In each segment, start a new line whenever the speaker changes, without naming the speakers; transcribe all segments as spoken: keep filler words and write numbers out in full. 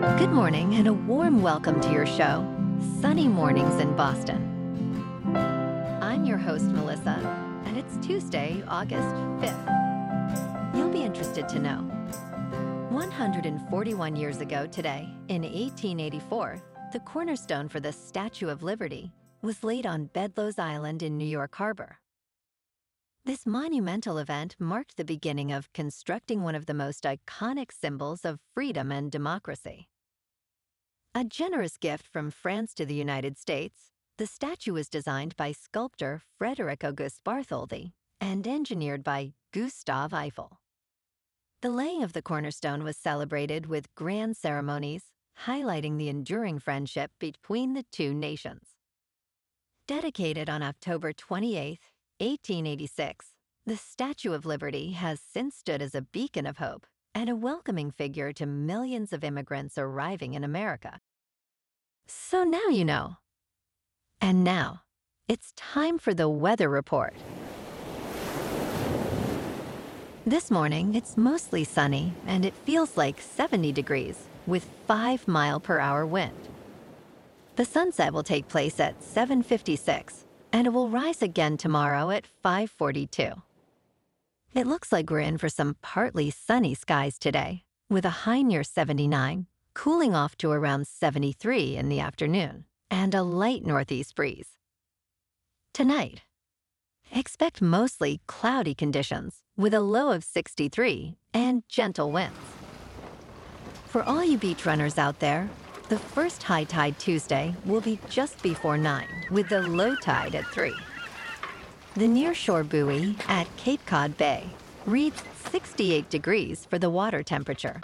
Good morning and a warm welcome to your show, Sunny Mornings in Boston. I'm your host, Melissa, and it's Tuesday, August fifth. You'll be interested to know. one hundred forty-one years ago today, in eighteen eighty-four, the cornerstone for the Statue of Liberty was laid on Bedloes Island in New York Harbor. This monumental event marked the beginning of constructing one of the most iconic symbols of freedom and democracy. A generous gift from France to the United States, the statue was designed by sculptor Frederick Auguste Bartholdi and engineered by Gustave Eiffel. The laying of the cornerstone was celebrated with grand ceremonies, highlighting the enduring friendship between the two nations. Dedicated on October twenty-eighth, eighteen eighty-six, the Statue of Liberty has since stood as a beacon of hope and a welcoming figure to millions of immigrants arriving in America. So now you know. And now, it's time for the weather report. This morning, it's mostly sunny and it feels like seventy degrees with five mile per hour wind. The sunset will take place at seven fifty-six and it will rise again tomorrow at five forty-two. It looks like we're in for some partly sunny skies today, with a high near seventy-nine, cooling off to around seventy-three in the afternoon, and a light northeast breeze. Tonight, expect mostly cloudy conditions, with a low of sixty-three and gentle winds. For all you beach runners out there, the first high tide Tuesday will be just before nine, with the low tide at three. The nearshore buoy at Cape Cod Bay reads sixty-eight degrees for the water temperature.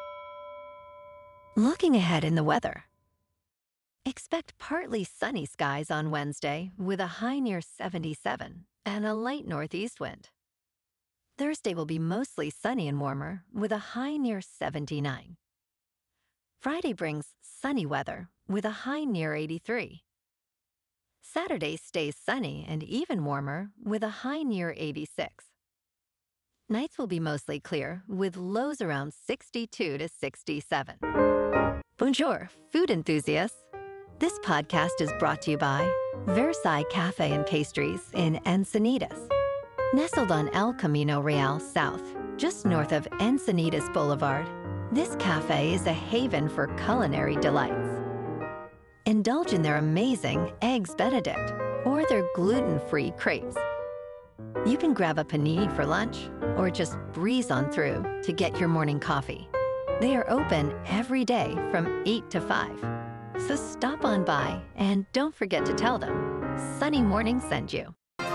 Looking ahead in the weather. Expect partly sunny skies on Wednesday with a high near seventy-seven and a light northeast wind. Thursday will be mostly sunny and warmer with a high near seventy-nine. Friday brings sunny weather with a high near eighty-three. Saturday stays sunny and even warmer with a high near eighty-six. Nights will be mostly clear with lows around sixty-two to sixty-seven. Bonjour, food enthusiasts. This podcast is brought to you by Versailles Cafe and Pastries in Encinitas. Nestled on El Camino Real South, just north of Encinitas Boulevard, this cafe is a haven for culinary delights. Indulge in their amazing Eggs Benedict or their gluten-free crepes. You can grab a panini for lunch or just breeze on through to get your morning coffee. They are open every day from eight to five. So stop on by and don't forget to tell them Sunny Morning sent you.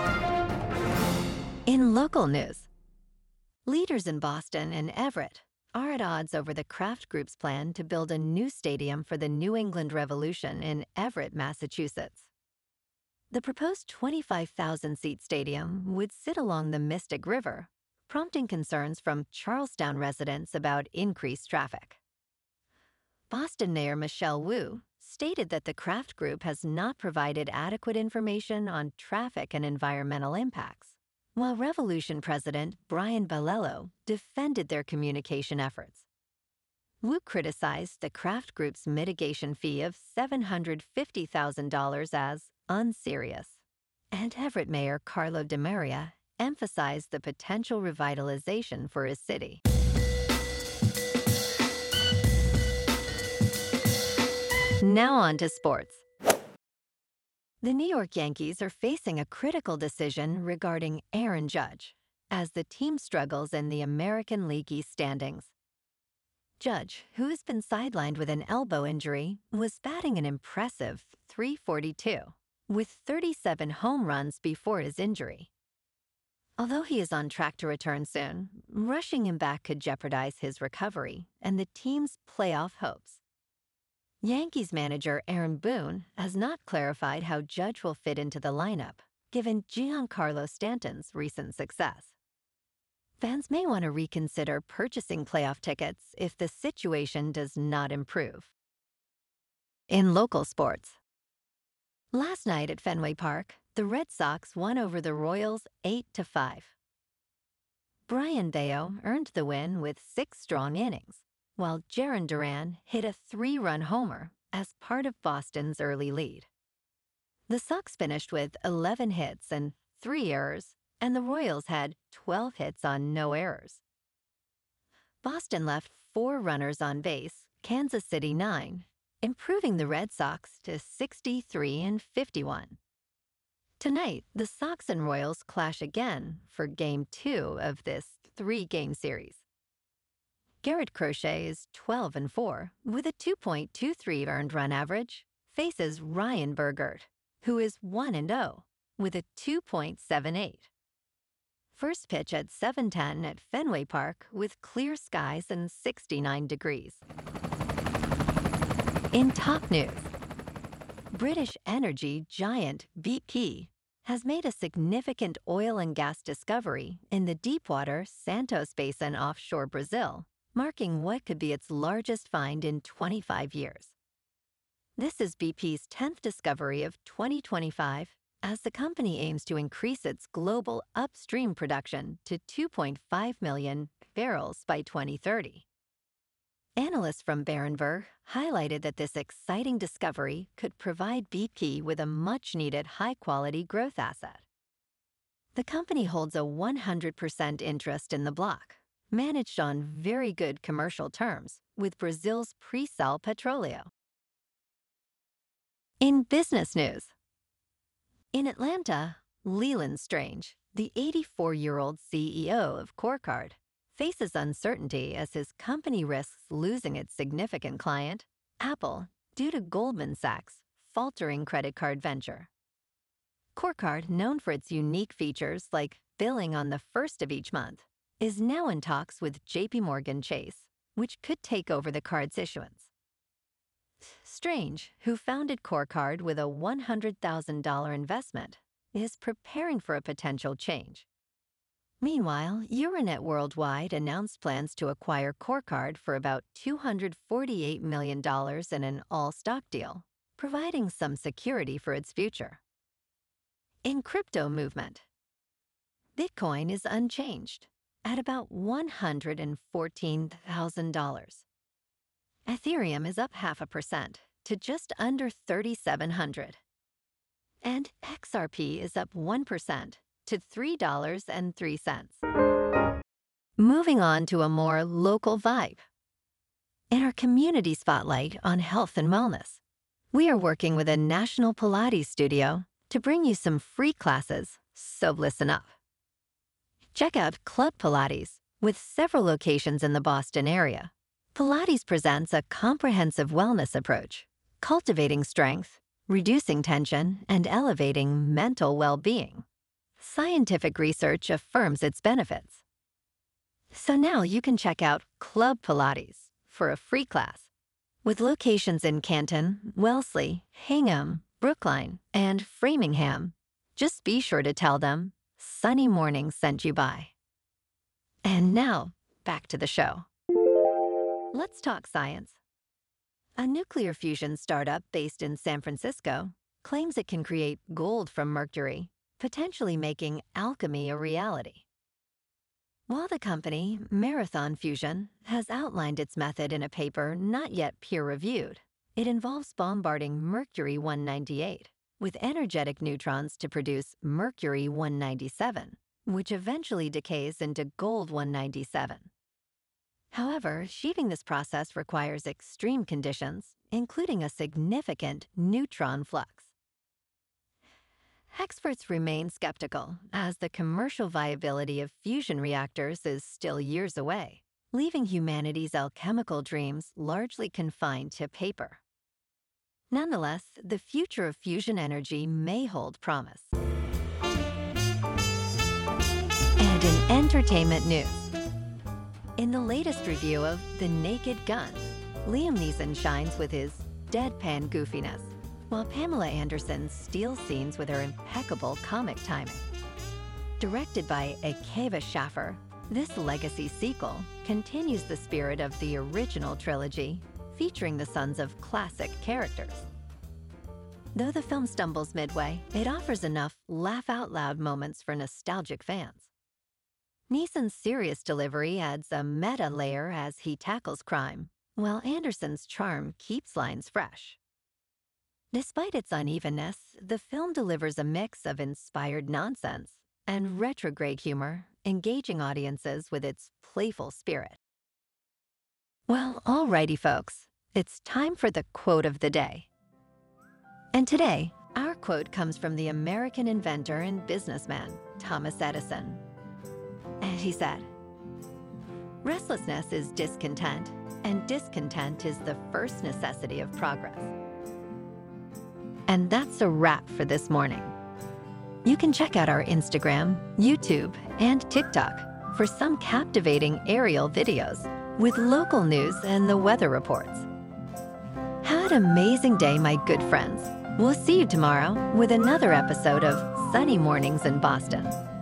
In local news, leaders in Boston and Everett are at odds over the Kraft Group's plan to build a new stadium for the New England Revolution in Everett, Massachusetts. The proposed twenty-five thousand seat stadium would sit along the Mystic River, prompting concerns from Charlestown residents about increased traffic. Boston Mayor Michelle Wu stated that the Kraft Group has not provided adequate information on traffic and environmental impacts, while Revolution President Brian Balello defended their communication efforts. Wu criticized the Kraft Group's mitigation fee of seven hundred fifty thousand dollars as unserious, and Everett Mayor Carlo DeMaria emphasized the potential revitalization for his city. Now on to sports. The New York Yankees are facing a critical decision regarding Aaron Judge as the team struggles in the American League East standings. Judge, who has been sidelined with an elbow injury, was batting an impressive three forty-two with thirty-seven home runs before his injury. Although he is on track to return soon, rushing him back could jeopardize his recovery and the team's playoff hopes. Yankees manager Aaron Boone has not clarified how Judge will fit into the lineup, given Giancarlo Stanton's recent success. Fans may want to reconsider purchasing playoff tickets if the situation does not improve. In local sports. Last night at Fenway Park, the Red Sox won over the Royals eight to five. Brian Bayo earned the win with six strong innings, while Jarren Duran hit a three-run homer as part of Boston's early lead. The Sox finished with eleven hits and three errors, and the Royals had twelve hits on no errors. Boston left four runners on base, Kansas City nine, improving the Red Sox to sixty-three and fifty-one. Tonight, the Sox and Royals clash again for Game two of this three-game series. Garrett Crochet is twelve and four with a two point two three earned run average, faces Ryan Burgert, who is one and oh with a two point seven eight. First pitch at seven ten at Fenway Park with clear skies and sixty-nine degrees. In top news, British energy giant B P has made a significant oil and gas discovery in the deepwater Santos Basin offshore Brazil, marking what could be its largest find in twenty-five years. This is B P's tenth discovery of twenty twenty-five, as the company aims to increase its global upstream production to two point five million barrels by twenty thirty. Analysts from Berenberg highlighted that this exciting discovery could provide B P with a much-needed high-quality growth asset. The company holds a one hundred percent interest in the block, managed on very good commercial terms with Brazil's Pre-Sal Petróleo. In business news, in Atlanta, Leland Strange, the eighty-four-year-old C E O of CoreCard, faces uncertainty as his company risks losing its significant client, Apple, due to Goldman Sachs' faltering credit card venture. CoreCard, known for its unique features like billing on the first of each month, is now in talks with J P Morgan Chase, which could take over the card's issuance. Strange, who founded CoreCard with a one hundred thousand dollars investment, is preparing for a potential change. Meanwhile, Euronet Worldwide announced plans to acquire CoreCard for about two hundred forty-eight million dollars in an all-stock deal, providing some security for its future. In crypto movement, Bitcoin is unchanged at about one hundred fourteen thousand dollars. Ethereum is up half a percent to just under thirty-seven hundred. And X R P is up one percent to three dollars and three cents. Moving on to a more local vibe. In our community spotlight on health and wellness, we are working with a national Pilates studio to bring you some free classes, so listen up. Check out Club Pilates with several locations in the Boston area. Pilates presents a comprehensive wellness approach, cultivating strength, reducing tension, and elevating mental well-being. Scientific research affirms its benefits. So now you can check out Club Pilates for a free class. With locations in Canton, Wellesley, Hingham, Brookline, and Framingham, just be sure to tell them Sunny Morning sent you by. And now, back to the show. Let's talk science. A nuclear fusion startup based in San Francisco claims it can create gold from mercury, potentially making alchemy a reality. While the company, Marathon Fusion, has outlined its method in a paper not yet peer-reviewed, it involves bombarding mercury one ninety-eight with energetic neutrons to produce mercury one ninety-seven, which eventually decays into gold one ninety-seven. However, achieving this process requires extreme conditions, including a significant neutron flux. Experts remain skeptical, as the commercial viability of fusion reactors is still years away, leaving humanity's alchemical dreams largely confined to paper. Nonetheless, the future of fusion energy may hold promise. And in entertainment news, in the latest review of The Naked Gun, Liam Neeson shines with his deadpan goofiness, while Pamela Anderson steals scenes with her impeccable comic timing. Directed by Akeva Schaffer, this legacy sequel continues the spirit of the original trilogy, featuring the sons of classic characters. Though the film stumbles midway, it offers enough laugh-out-loud moments for nostalgic fans. Neeson's serious delivery adds a meta layer as he tackles crime, while Anderson's charm keeps lines fresh. Despite its unevenness, the film delivers a mix of inspired nonsense and retrograde humor, engaging audiences with its playful spirit. Well, alrighty, folks, it's time for the quote of the day. And today, our quote comes from the American inventor and businessman, Thomas Edison. And he said, "Restlessness is discontent, and discontent is the first necessity of progress." And that's a wrap for this morning. You can check out our Instagram, YouTube, and TikTok for some captivating aerial videos with local news and the weather reports. Have an amazing day, my good friends. We'll see you tomorrow with another episode of Sunny Mornings in Boston.